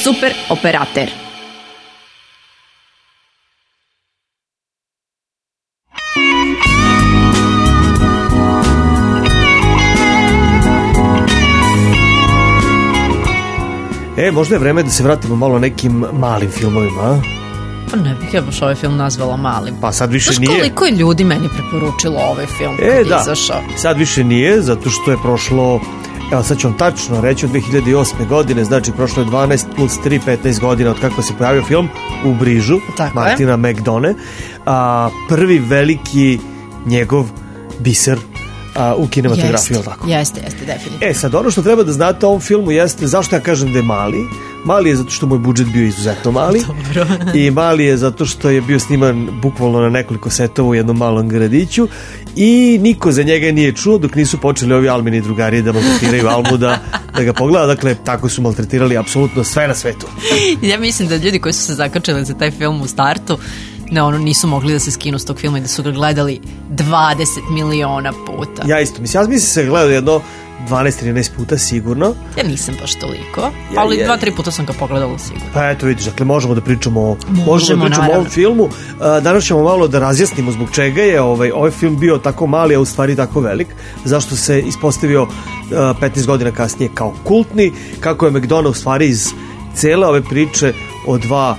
Super operater. Možda je vreme da se vratimo malo nekim malim filmovima. Pa ne bih ja baš ovaj film nazvala malim. Pa sad više znaš nije. Koliko je ljudi meni preporučilo ovaj film kad je izašao? Sad više nije, zato što je prošlo, evo sad ću vam tačno reći, od 2008. godine, znači prošlo je 12 plus 3, 15 godina od kako se pojavio film U brižu, tako Martina McDonagha. Prvi veliki njegov biser u kinematografiji. Jeste, definitivno. Sad ono što treba da znate o ovom filmu jeste, zašto ja kažem da je mali. Mali je zato što moj budžet bio izuzetno mali. Dobro. I mali je zato što je bio sniman bukvalno na nekoliko setova u jednom malom gradiću i niko za njega nije čuo dok nisu počeli ovi Almini drugari da maltretiraju Almu da ga pogleda. Dakle, tako su maltretirali apsolutno sve na svetu. Ja mislim da ljudi koji su se zakačili za taj film u startu nisu mogli da se skinu s tog filma i da su ga gledali 20 miliona puta. Ja isto mislim da se gledao jedno 12-13 puta sigurno. Ja nisam baš toliko, ali 2-3 puta sam ga pogledala sigurno. Pa eto vidiš, dakle možemo da pričamo o ovom filmu. Danas ćemo malo da razjasnimo zbog čega je ovaj film bio tako mali, a u stvari tako velik. Zašto se ispostavio 15 godina kasnije kao kultni, kako je McDonagh u stvari iz cele ove priče o dva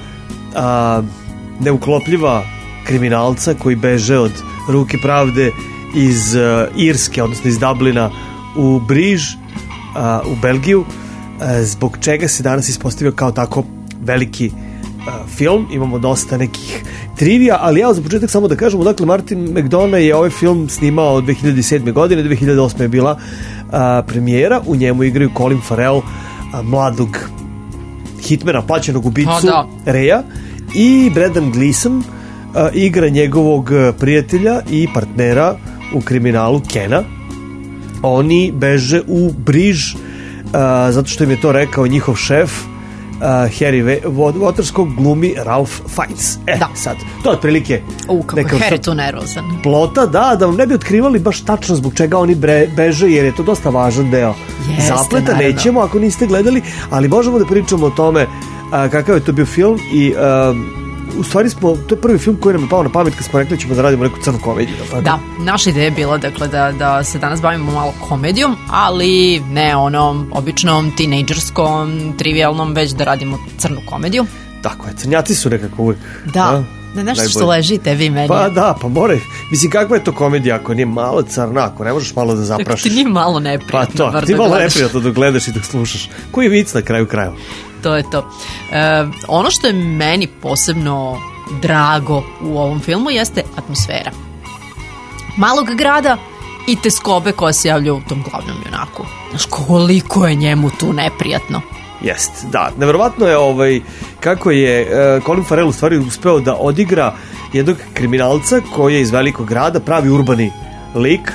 neuklopljiva kriminalca koji beže od ruke pravde iz Irske, odnosno iz Dublina u Briž, u Belgiju, zbog čega se danas ispostavio kao tako veliki film. Imamo dosta nekih trivija, ali ja za početak samo da kažemo, dakle Martin McDonagh je ovaj film snimao od 2007. godine, 2008. je bila premijera, u njemu igraju Colin Farrell, mladog hitmana, plaćenog ubicu Reja, i Brendan Gleeson igra njegovog prijatelja i partnera u kriminalu Kena. Oni beže u Briž zato što im je to rekao njihov šef Harry Waters, kog glumi Ralph Fiennes. Sad, to je otprilike kako je Harry tu nervozan plota, da vam ne bi otkrivali baš tačno zbog čega oni beže, jer je to dosta važan deo zapleta. Naravno. Nećemo ako niste gledali, ali možemo da pričamo o tome kakav je to bio film. I u stvari to je prvi film koji nam je pao na pamet kad smo rekli ćemo da radimo neku crnu komediju. Da, naša ideja je bila dakle, da se danas bavimo malo komedijom, ali ne onom običnom tinejdžerskom, trivialnom, već da radimo crnu komediju. Tako je, crnjaci su nekako uvijek. Da, nešto što leži tebi i meni. Pa da, pa more. Mislim, kakva je to komedija ako nije malo crna, ako ne možeš malo da zaprašiš? Ti nije malo neprijatno. Pa to, ti malo neprijatno dok gledaš i dok slušaš. Koji je vic na kraju krajeva? To je to. Ono što je meni posebno drago u ovom filmu jeste atmosfera malog grada i teskobe koja se javlja u tom glavnom junaku. Znaš, koliko je njemu tu neprijatno. Jest, da. Neverovatno je kako je Colin Farrell u stvari uspeo da odigra jednog kriminalca koji je iz velikog grada, pravi urbani lik.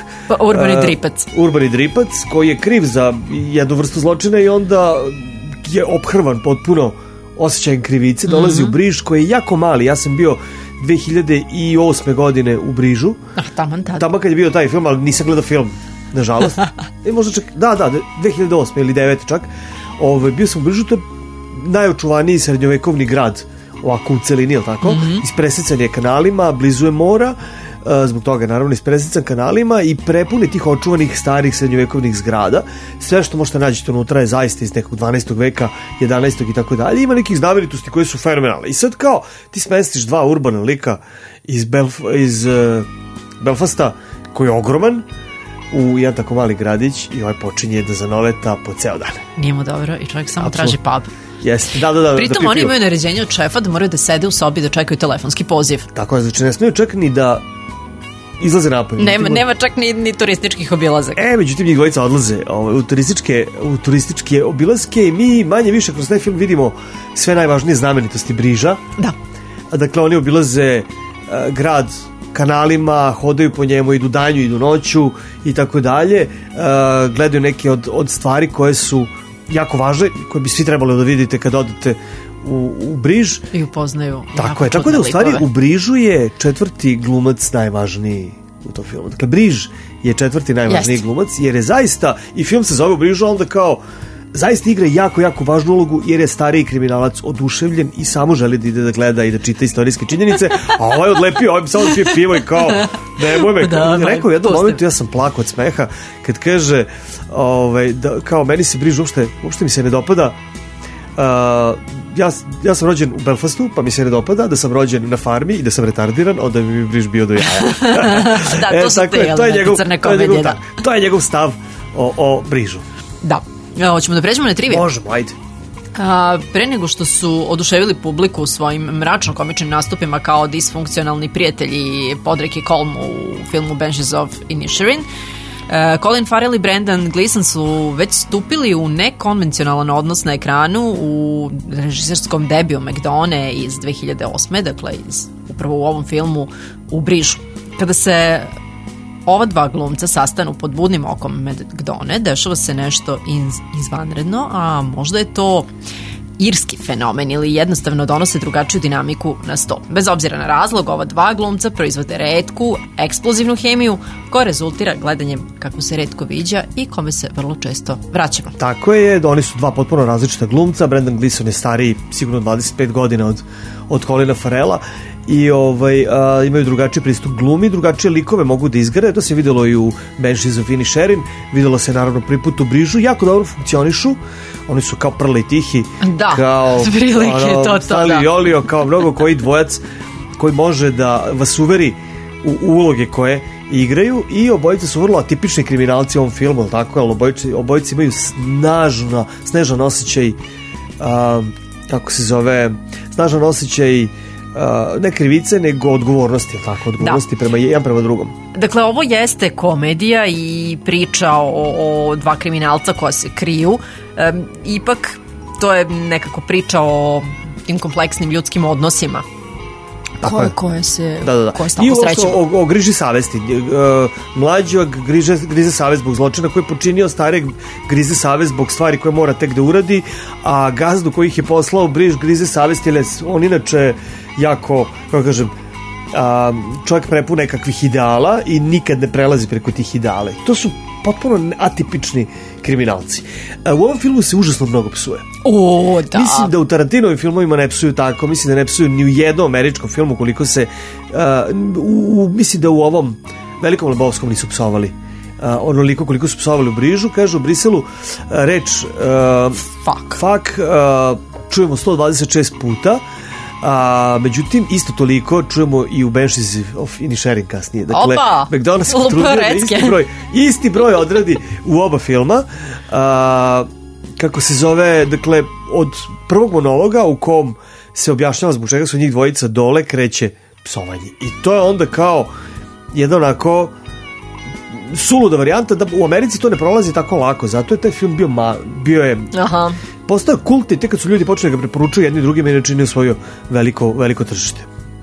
Urbani dripac koji je kriv za jednu vrstu zločina i onda je ophrvan potpuno osjećajem krivice, dolazi u Briž koji je jako mali. Ja sam bio 2008. godine u Brižu. Tamo kad je bio taj film, ali nisam gledao film, nažalost. Možda čak, da, 2008. ili 2009. čak. Bio sam u Brižu, to je najočuvaniji srednjovekovni grad, ovako u celini, ili tako? Ispresecan je kanalima, blizu je mora, zbog toga naravno ispresecan kanalima i prepuni tih očuvanih starih srednjovekovnih zgrada. Sve što možete nađete unutra je zaista iz nekog 12. veka, 11. i tako dalje. Ima nekih znamenitosti koje su fenomenalne. I sad kao ti smestiš dva urbana lika iz Belfasta, koji je ogroman, u jedan tako mali gradić i počinje da zanoveta po ceo dan. Nije mu dobro i čovjek samo traži pub. Jeste, da. Pritom oni imaju naređenje od šefa da moraju da sede u sobi da čekaju telefonski poziv. Tako je, znači ne smiju čak ni da izlaze napolje. Nema čak ni turističkih obilazaka. Međutim, njih dvojica odlaze u turističke obilazke i mi manje više kroz taj film vidimo sve najvažnije znamenitosti Briža. Da. Dakle, oni obilaze grad kanalima, hodaju po njemu, idu danju, idu noću i tako dalje. Gledaju neke od stvari koje su jako važne, koje bi svi trebali da vidite kad odete u Briž. I upoznaju. Tako da u stvari u Brižu je četvrti glumac najvažniji u tom filmu. Dakle, Briž je četvrti najvažniji glumac, jer je zaista, i film se zove u Brižu, onda kao zaista igra jako, jako važnu ulogu jer je stariji kriminalac oduševljen i samo želi da ide da gleda i da čita istorijske činjenice, a ovaj odlepio, ovaj samo da pije pivo i kao, nemoj me, rekao u jednom momentu, ja sam plakao od smeha, kad kaže, da, kao, meni se briž, uopšte mi se ne dopada, ja sam rođen u Belfastu, pa mi se ne dopada da sam rođen na farmi i da sam retardiran, onda bi mi briž bio do jaja. Da, to su te elemente crne komedije, da. To je njegov stav o brižu. Da. Hoćemo da pređemo na triviju? Možemo, ajde. Pre nego što su oduševili publiku svojim mračno-komičnim nastupima kao disfunkcionalni prijatelji Podrick i Colm u filmu Banshees of Inisherin, Colin Farrell i Brendan Gleeson su već stupili u nekonvencionalan odnos na ekranu u režiserskom debiju McDonagh iz 2008. Dakle, upravo u ovom filmu U brižu. Kada se ova dva glumca sastanu pod budnim okom McDonagh, dešava se nešto izvanredno, a možda je to irski fenomen ili jednostavno donose drugačiju dinamiku na sto. Bez obzira na razlog, ova dva glumca proizvode retku, eksplozivnu hemiju koja rezultira gledanjem kako se retko viđa i kome se vrlo često vraćamo. Tako je, oni su dva potpuno različita glumca. Brendan Gleeson je stariji sigurno 25 godina od Colina Farrella i imaju drugačiji pristup glumi, drugačije likove mogu da izgrade. To se videlo i u Banshees of Inisherin, videlo se naravno prvi put u brižu, jako dobro funkcionišu, oni su kao Prle i Tihi, da, kao Stali i Olio, kao mnogo koji dvojac koji može da vas uveri u uloge koje igraju i obojice su vrlo atipični kriminalci u ovom filmu, tako, ali obojice imaju snežan osjećaj, kako se zove, snažan osjećaj ne krivice, nego odgovornosti, tako, odgovornosti prema drugom. Dakle, ovo jeste komedija i priča o dva kriminalca koja se kriju. Ipak, to je nekako priča o tim kompleksnim ljudskim odnosima koje se stalno srećemo. I o griži savesti. Mlađog grize savest zbog zločina koji je počinio, starijeg grize savest zbog stvari koje mora tek da uradi, a gazdu koji ih je poslao briž grize savest, jer on inače jako, kako kažem, čovjek prepun nekakvih ideala i nikad ne prelazi preko tih ideala. To su potpuno atipični kriminalci. U ovom filmu se užasno mnogo psuje. Da. Mislim da u Tarantinovim filmovima ne psuju tako, mislim da ne psuju ni u jednom američkom filmu koliko se mislim da u ovom Velikom Lebowskom nisu psovali onoliko koliko su psovali u brižu. Kaže u Briselu reč fuck čujemo 126 puta, međutim isto toliko čujemo i u Banshees of Inisherin kasnije. Dakle, McDonagh se potrudio da isti broj odradi u oba filma. Kako se zove, dakle, od prvog monologa u kom se objašnjava zbog čega su njih dvojica dole, kreće psovanje. I to je onda kao jedna onako suluda varijanta, da u Americi to ne prolazi tako lako, zato je taj film bio je postao kult i tek kad su ljudi počeli ga preporučuju jedni drugima i ne čini osvojio veliko tržište.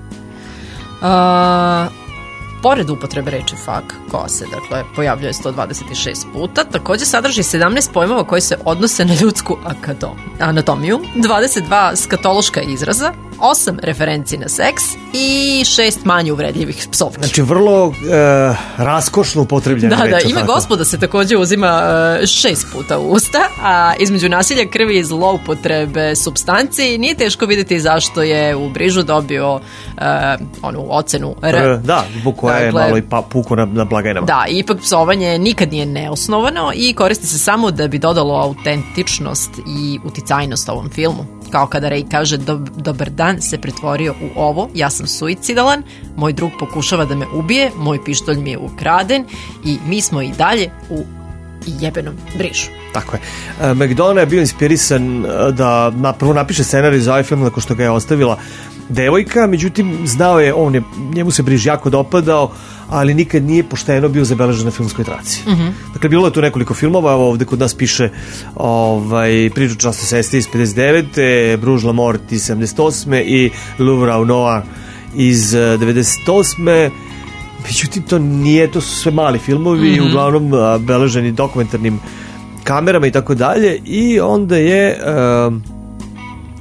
Pored upotrebe reči fuck, koja se dakle pojavljuje 126 puta, također sadrži 17 pojmova koji se odnose na ljudsku anatomiju, 22 skatološka izraza, 8 referenci na seks i 6 manje uvredljivih psovki. Znači vrlo raskošno upotrebljena reč. Da, ime gospoda se također uzima 6 puta u usta, a između nasilja, krvi i zloupotrebe supstanci nije teško vidjeti zašto je u brižu dobio onu ocenu R. Da, zbog koja je malo i puko na blagajnama. Da, ipak psovanje nikad nije neosnovano i koristi se samo da bi dodalo autentičnost i uticajnost ovom filmu. Kao kada Ray kaže dobar dan se pretvorio u ovo, ja sam suicidalan, moj drug pokušava da me ubije, moj pištolj mi je ukraden i mi smo i dalje u jebenom brižu. Tako je. McDonagh je bio inspirisan da prvo napiše scenarij za ovaj film nakon što ga je ostavila devojka, međutim znao je, njemu se briž jako dopadao, ali nikad nije pošteno bio zabeležen na filmskoj traci. Dakle, bilo je tu nekoliko filmova, ovde kod nas piše Priču časne sestri iz 59. Bruges La Mort iz 78. i Louvre au Noir iz 98. Međutim, to su sve mali filmovi, uglavnom beleženi dokumentarnim kamerama i tako dalje, i onda je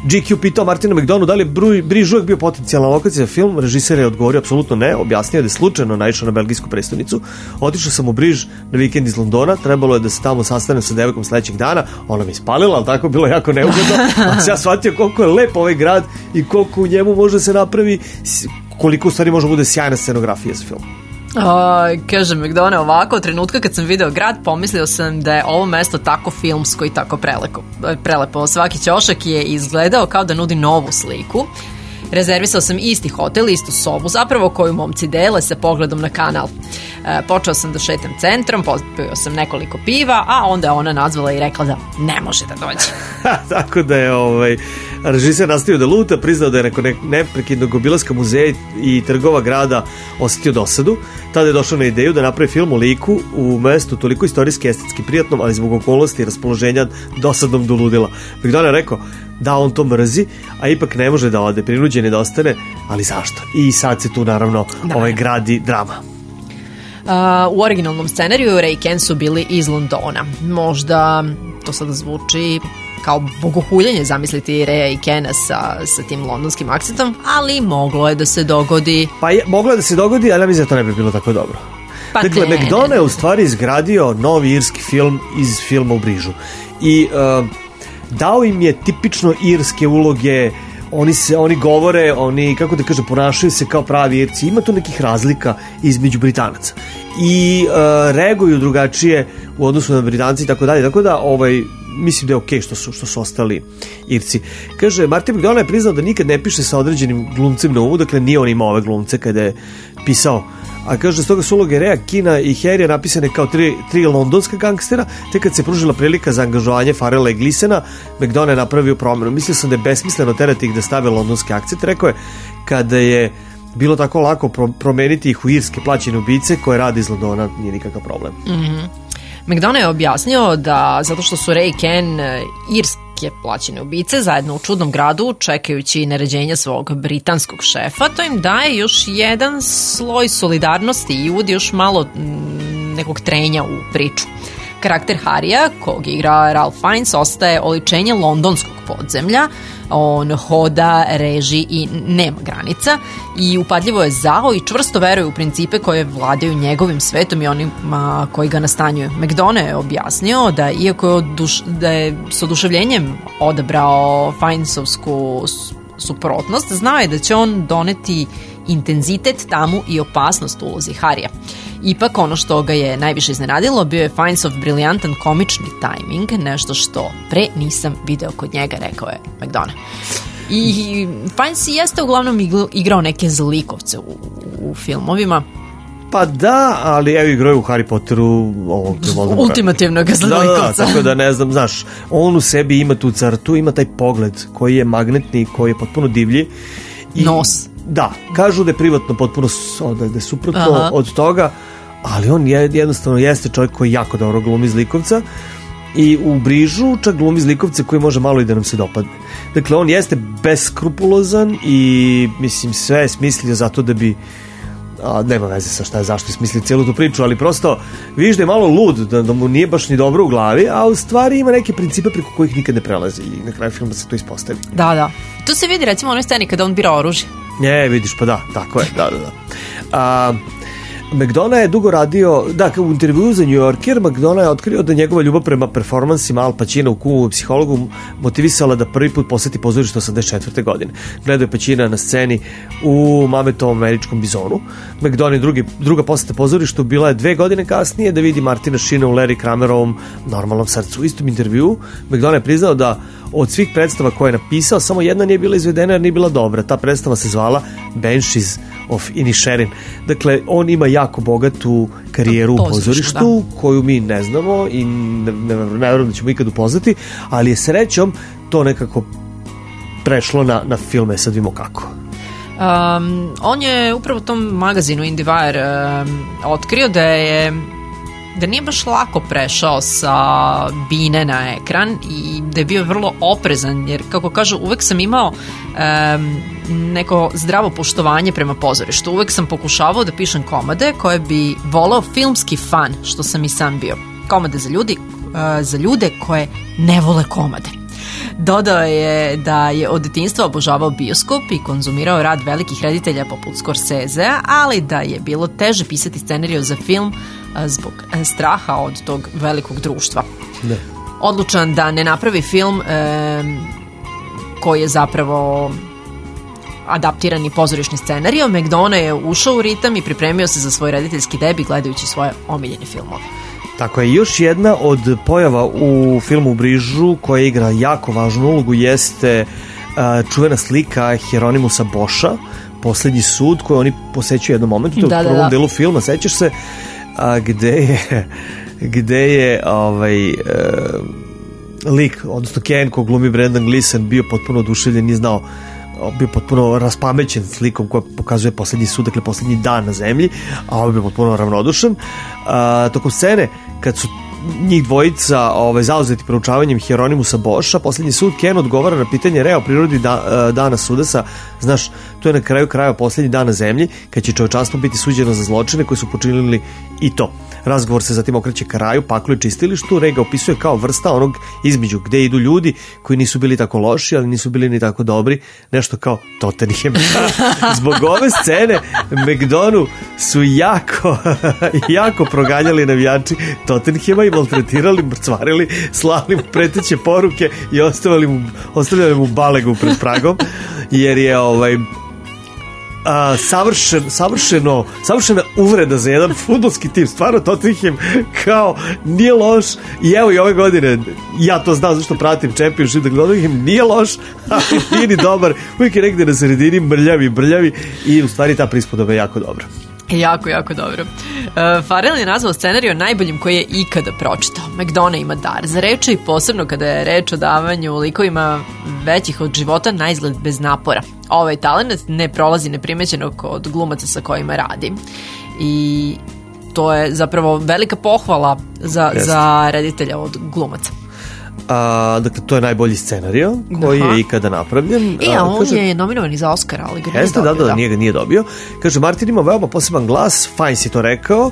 GQ pitao Martina McDonagha da li je Briž uvek bio potencijalna lokacija za film, režiser je odgovorio apsolutno ne, objasnio da je slučajno naišao na belgijsku prestonicu, otišao sam u Briž na vikend iz Londona, trebalo je da se tamo sastanem sa devojkom sledećeg dana, ona me ispalila, ali tako bilo jako neugodno, ali se ja shvatio koliko je lep ovaj grad i koliko u njemu može se napravi, koliko u stvari može bude sjajna scenografija za film. Kaže McDonagh ovako, od trenutka kad sam video grad pomislio sam da je ovo mesto tako filmsko i tako prelepo. Svaki ćošak je izgledao kao da nudi novu sliku. Rezervisao sam isti hotel, istu sobu zapravo koju momci dele sa pogledom na kanal. Počeo sam da šetam centrom, popio sam nekoliko piva, a onda je ona nazvala i rekla da ne može da dođe. Tako da je režiser nastavio da luta, priznao da je nakon neprekidnog obilaska muzeja i trgova grada osetio dosadu. Tada je došao na ideju da napravi film o liku u mestu toliko istorijski, estetski prijatnom, ali zbog okolnosti i raspoloženja dosadnom do ludila. McDonagh je rekao da on to mrzi, a ipak ne može da ode, prinuđen je da ostane, ali zašto? I sad se tu naravno gradi drama. U originalnom scenariju Ray i Ken su bili iz Londona. Možda to sada zvuči kao bogohuljenje zamisliti Raya i Kena sa tim londonskim akcentom, ali moglo je da se dogodi. Pa moglo je da se dogodi, ali ja mislim da to ne bi bilo tako dobro. Dakle, McDonagh je u stvari izgradio novi irski film iz filma u Brižu. I dao im je tipično irske uloge, oni govore, kako da kažem, ponašaju se kao pravi Irci. Ima tu nekih razlika između Britanaca. I reaguju drugačije u odnosu na Britanci i tako dalje. Tako da, mislim da je okej što su ostali Irci. Kaže, Martin McDonagh je priznao da nikad ne piše sa određenim glumcem na umu, dakle nije on imao ove glumce kada je pisao. A kaže, stoga su uloge Raya, Kina i Harrya napisane kao tri londonska gangstera, te kad se pružila prilika za angažovanje Farrella i Gleesona, McDonagh je napravio promenu. Mislio sam da je besmisleno terati ih da stave londonski akcent, rekao je, kada je bilo tako lako promeniti ih u irske plaćene ubice koje rade iz Londona, nije nikakav problem. McDonagh je objasnio da zato što su Ray i Ken irske plaćene ubice zajedno u čudnom gradu čekajući naređenja svog britanskog šefa, to im daje još jedan sloj solidarnosti i uvodi još malo nekog trenja u priču. Karakter Harrya, kog igra Ralph Fiennes, ostaje oličenje londonskog podzemlja. On hoda, reži i nema granica i upadljivo je zao i čvrsto veruje u principe koje vladaju njegovim svetom i onima koji ga nastanjuju. McDonagh je objasnio da iako je s oduševljenjem odabrao Fiennesovsku suprotnost, znao je da će on doneti intenzitet, tamu i opasnost u ulozi Harrya. Ipak ono što ga je najviše iznenadilo bio je Fiennesov briljantan komični tajming, nešto što pre nisam video kod njega, rekao je McDonagh. I Fiennes jeste uglavnom igrao neke zlikovce u filmovima. Pa da, ali evo igrao u Harry Potteru ultimativnog zlikovca. Da, tako da ne znam, znaš, on u sebi ima tu crtu, ima taj pogled koji je magnetni, koji je potpuno divlji. Nos. Da, kažu da je privatno potpuno da je suprotno od toga, ali on jednostavno jeste čovjek koji jako dobro glumi zlikovca i u Brižu čak glumi zlikovce koji može malo i da nam se dopadne. Dakle, on jeste beskrupulozan i mislim sve je smislio zato da bi nema veze sa zašto je smislio cijelu tu priču, ali prosto vidiš da je malo lud, da mu nije baš ni dobro u glavi, a u stvari ima neke principe preko kojih nikad ne prelazi i na kraju filma se to ispostavi. Da. Tu se vidi recimo u onoj sceni kada on bira oružje. Vidiš, pa da, tako je, da. McDonagh je dugo radio, u intervjuu za New Yorker, McDonagh je otkrio da njegova ljubav prema performansima Al Pacina u Kumu psihologu motivisala da prvi put poseti pozorište 84. godine. Gledao je Pacina na sceni u Mametovom američkom Bizonu. McDonagh druga poseta pozorištu bila je 2 godine kasnije da vidi Martina Sheena u Larry Kramerovom Normalnom srcu. U istom intervjuu McDonagh je priznao da od svih predstava koje je napisao, samo jedna nije bila izvedena jer nije bila dobra. Ta predstava se zvala Banshees of Inisherin. Dakle, on ima jako bogatu karijeru u pozorištu, koju mi ne znamo i ne vjerujem da ćemo ikad upoznati, ali je srećom to nekako prešlo na filme, sad vidimo kako. On je upravo u tom magazinu Indie Wire otkrio da nije baš lako prešao sa bine na ekran i da je bio vrlo oprezan, jer kako kažu, uvek sam imao neko zdravo poštovanje prema pozorištu. Uvek sam pokušavao da pišem komade koje bi volao filmski fan, što sam i sam bio. Komade za ljude koje ne vole komade. Dodao je da je od detinjstva obožavao bioskop i konzumirao rad velikih reditelja poput Scorsesea, ali da je bilo teže pisati scenariju za film zbog straha od tog velikog društva. Ne. Odlučan da ne napravi film koji je zapravo adaptirani pozorišni scenario, McDonagh je ušao u ritam i pripremio se za svoj rediteljski debi gledajući svoje omiljene filmove. Tako je, još jedna od pojava u filmu U Brižu koja igra jako važnu ulogu jeste čuvena slika Hieronymusa Boscha, Poslednji sud, koju oni posećuju jednom momentu, to je u prvom delu filma, sećaš se, gde je lik, odnosno Ken, ko glumi Brendan Gleeson, bio potpuno oduševljen, nije znao, bio potpuno raspamećen slikom koja pokazuje poslednji sud, dakle poslednji dan na zemlji, a ovo bio potpuno ravnodušan. Tokom scene, kad su njih dvojica zauzeti proučavanjem Hieronymusa Boscha, poslednji sud, Ken odgovara na pitanje o prirodi dana sudesa. Znaš, to je na kraju krajeva poslednji dan na zemlji, kad će čovečanstvo biti suđeno za zločine koji su počinili i to. Razgovor se zatim okreće ka raju, paklu i čistilištu. Ray ga opisuje kao vrsta onog između, gde idu ljudi koji nisu bili tako loši, ali nisu bili ni tako dobri, nešto kao Tottenham. Zbog ove scene McDonaghu su jako proganjali navijači Tottenhama i maltretirali, mrcvarili, slali mu preteće poruke i ostavljali mu balegu pred pragom, jer je savršena uvreda za jedan fudbalski tim. Stvarno Tottenham kao nije loš i evo i ove godine ja to znam zašto pratim Championship, da Tottenham nije loš, ali nije ni dobar, uvijek je negde na sredini brljavi i u stvari ta prispodoba je jako dobra. Jako dobro. Farrell je nazvao scenariju najboljim koji je ikada pročitao. McDonagh ima dar za reči i posebno kada je reč o davanju likovima većih od života na izgled bez napora. Ovaj talent ne prolazi neprimećeno kod glumaca sa kojima radi. I to je zapravo velika pohvala za reditelja od glumaca. Dakle, to je najbolji scenario koji je ikada napravljen. On je nominovan i za Oscara, ali ga nije dobio. Da, nije dobio. Kaže, Martin ima veoma poseban glas, fajn si to rekao.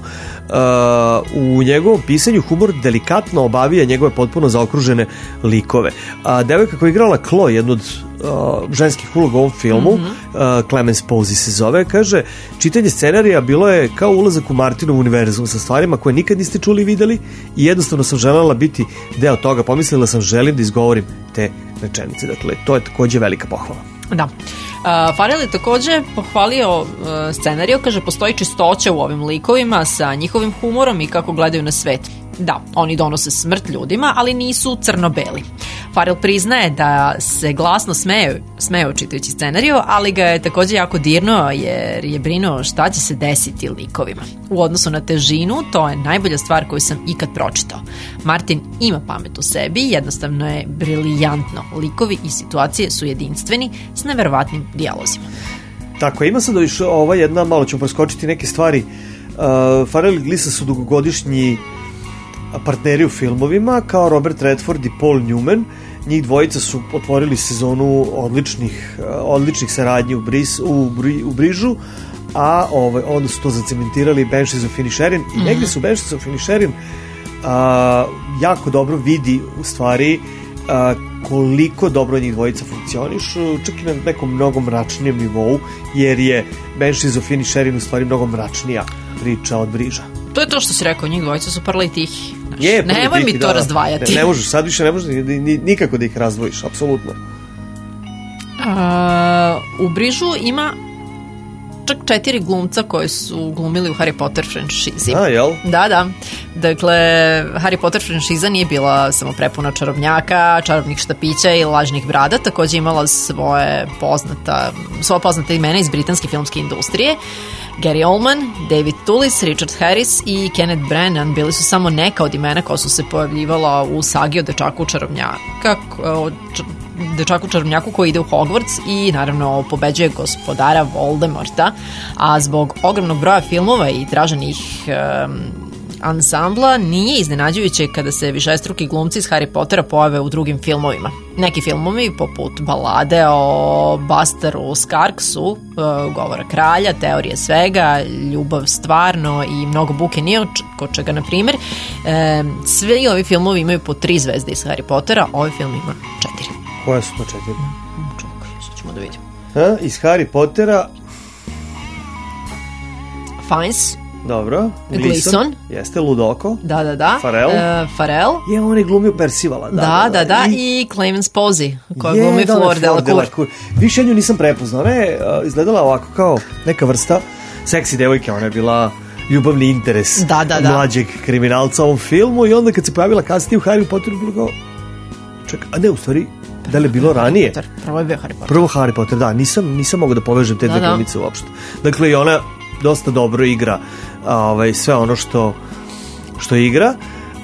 U njegovom pisanju humor delikatno obavija njegove potpuno zaokružene likove. Devojka koja je igrala Chloe, jednu od ženskih uloga u ovom filmu, Clemence Posey se zove, kaže, čitanje scenarija bilo je kao ulazak u Martinov univerzum sa stvarima koje nikad niste čuli i videli i jednostavno sam želela biti deo toga, pomislila sam želim da izgovorim te rečenice. Dakle, to je takođe velika pohvala. Da. Farrell je takođe pohvalio scenariju, kaže, postoji čistoća u ovim likovima sa njihovim humorom i kako gledaju na svet. Da, oni donose smrt ljudima, ali nisu crno-beli. Farrell priznaje da se glasno smeo čitajući scenariju, ali ga je takođe jako dirnuo jer je brinuo šta će se desiti likovima. U odnosu na težinu, to je najbolja stvar koju sam ikad pročitao. Martin ima pamet u sebi, jednostavno je briljantno. Likovi i situacije su jedinstveni s neverovatnim dijalozima. Tako, ima sad jedna, malo ćemo preskočiti neke stvari. Farrell i Gleeson su dugogodišnji partneri u filmovima, kao Robert Redford i Paul Newman. Njih dvojica su otvorili sezonu odličnih saradnji u Brižu, a onda su to zacementirali Banshees of Inisherin i negde su Banshees of Inisherin jako dobro vidi u stvari koliko dobro njih dvojica funkcionišu, čak i na nekom mnogo mračnijem nivou, jer je Banshees of Inisherin u stvari mnogo mračnija priča od Briža. To je to što si rekao, njih dvojica su prli tihi. Nemoj mi to razdvajati. Ne možeš, sad više ne možeš nikako da ih razdvojiš, apsolutno. U Brižu ima čak 4 glumca koji su glumili u Harry Potter franšizi. Jel? Da. Dakle, Harry Potter franšiza nije bila samo prepuna čarobnjaka, čarobnih štapića i lažnih brada, takođe imala svoje poznate imena iz britanske filmske industrije. Gary Oldman, David Toulis, Richard Harris i Kenneth Branagh bili su samo neka od imena koja su se pojavljivala u sagi o dečaku čarobnjaku koji ide u Hogwarts i naravno pobeđuje gospodara Voldemorta, a zbog ogromnog broja filmova i traženih ansambla nije iznenađujuće kada se višestruki glumci iz Harry Pottera pojave u drugim filmovima. Neki filmovi poput balade o Busteru Skarksu, Govora kralja, Teorije svega, Ljubav stvarno i Mnogo buke nije kod čega, na primjer. Svi ovi filmovi imaju po 3 zvezde iz Harry Pottera, ovaj film ima 4. Koje su to 4? Čekaj, sad ćemo da vidimo. Iz Harry Pottera. Fiennes. Dobro. Gleeson. Jeste, Ludoko. Da. Farrell. Je, on je glumio Percivala. Da. I Clemence Posey, koja glumi Fleur Delacour. Više nju nisam prepoznao. Ona je izgledala ovako kao neka vrsta seksi devojke. Ona je bila ljubavni interes mlađeg kriminalca u ovom filmu i onda kad se pojavila kasnije u Harry Potteru bilo kao... Čekaj, a ne, u stvari, da li je bilo ranije? Prvo je bio Harry Potter. Prvo Harry Potter, da. Nisam mogao da povežem te dve glumice uopšte. Dakle, i ona dosta dobro igra sve ono što igra.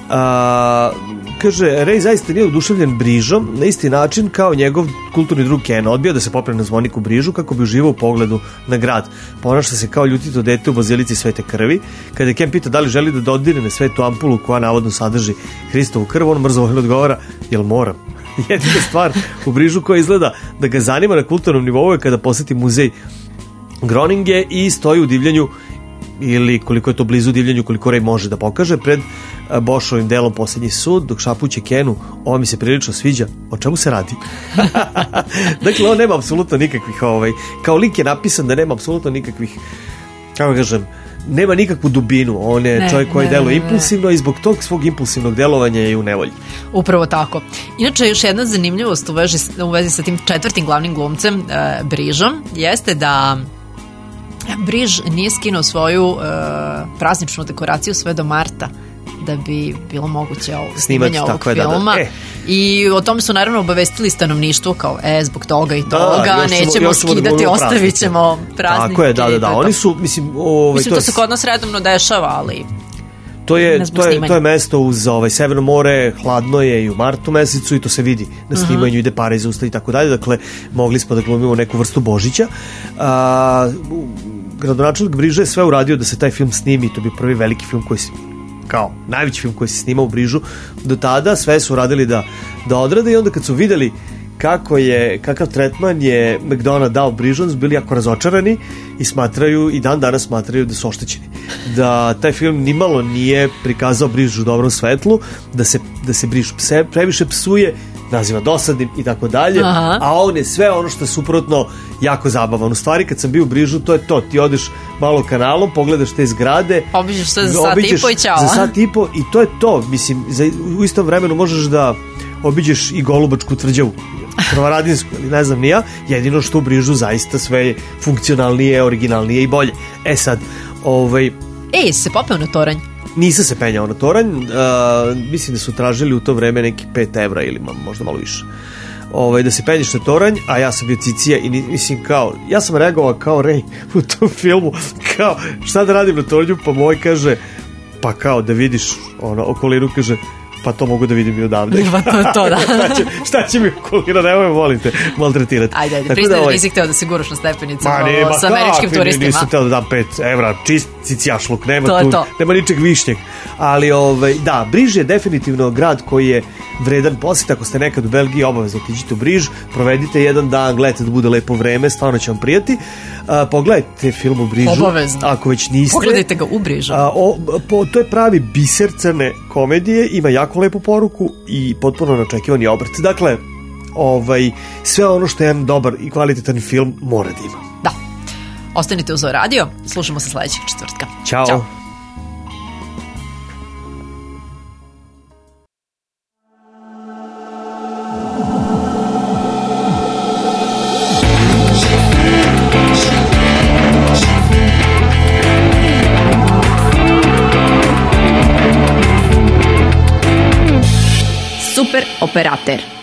Kaže, Ray zaista nije oduševljen Brižom na isti način kao njegov kulturni drug Ken. Odbio da se popne na zvonik u Brižu kako bi uživao u pogledu na grad. Ponaša se kao ljutito dete u bazilici Svete krvi. Kada je Ken pita da li želi da dodirne svetu ampulu koja navodno sadrži Hristovu krv, on mrzovojno odgovara, jel moram? Jedina stvar u Brižu koja izgleda da ga zanima na kulturnom nivou je kada poseti muzej Groninge i stoji u divljenju ili koliko je to blizu divljenju, koliko Ray može da pokaže pred Bošovim delom Posljednji sud, dok šapuće Kenu, ovo mi se prilično sviđa, o čemu se radi? Dakle, on nema apsolutno nikakvih, kao lik je napisan da nema apsolutno nikakvih, kako kažem, nema nikakvu dubinu, on je čovjek koji deluje impulsivno i zbog tog svog impulsivnog delovanja je u nevolji. Upravo tako. Inače, još jedna zanimljivost u vezi sa tim četvrtim glavnim glumcem, Brižom, jeste da Briž nije skinuo svoju prazničnu dekoraciju sve do marta da bi bilo moguće snimanje ovog filma. I o tome su naravno obavestili stanovništvo kao zbog toga i toga nećemo skidati, ostavit ćemo praznike. Tako je, da. Oni su, mislim, to se kod nas redovno dešava, ali to je mesto uz Severno more, hladno je i u martu mesecu i to se vidi na snimanju, ide para iz usta i tako dalje, dakle mogli smo da glumimo neku vrstu Božića. Gradonačelnik Briže je sve uradio da se taj film snimi, to bi prvi veliki film koji se, kao najveći film koji se snima u Brižu do tada, sve su radili da odrade i onda kad su videli kakav tretman je McDonagh dao Brižans, bili jako razočarani i dan danas smatraju da su oštećeni. Da taj film nimalo nije prikazao Briž u dobrom svetlu, da se Briž previše psuje, naziva dosadnim i tako dalje, a on je sve ono što je suprotno jako zabavan. U stvari, kad sam bio u Brižu, to je to. Ti odeš malo kanalom, pogledaš te zgrade, obiđeš se za sat i po i ćao. Za sat i po i to je to. Mislim, u istom vremenu možeš da obiđeš i Golubačku tvrđavu, Prvaradinsku ili ne znam ni ja, jedino što u Brižu zaista sve je funkcionalnije, originalnije i bolje. Sad, se popeo na toranj? Nisam se penjao na toranj, mislim da su tražili u to vreme neki 5 evra ili možda malo više. Da se penješ na toranj, a ja sam bio cicija i mislim ja sam reagovao kao Ray u tom filmu, kao šta da radim na toranju, pa moj kaže, pa kao da vidiš okolinu, kaže, pa to mogu da vidim i odavde. To da. Šta će mi okolina, nemoj, molim te, maltretirati. Ajde, priznaj da nisi hteo da se guraš na stepenicama sa američkim turistima. Nisam hteo da dam 5 evra, čist cicijašluk, nema ničeg višnjeg. Ali, da, Briž je definitivno grad koji je vredan posjeta. Ako ste nekad u Belgiji, obavezno otiđite u Briž, provedite jedan dan, gledajte da bude lepo vreme, stvarno će vam prijati. Pogledajte film u Brižu. Obavezno. Ako već niste. Pogledajte ga u Brižu. To je pravi biser crne komedije, ima jako lepu poruku i potpuno neočekivani obrt. Dakle, sve ono što je jedan dobar i kvalitetan film mora da ima. Da. Ostanite uz radio, slušamo se sledećeg četvrtka. Ćao. Super operater.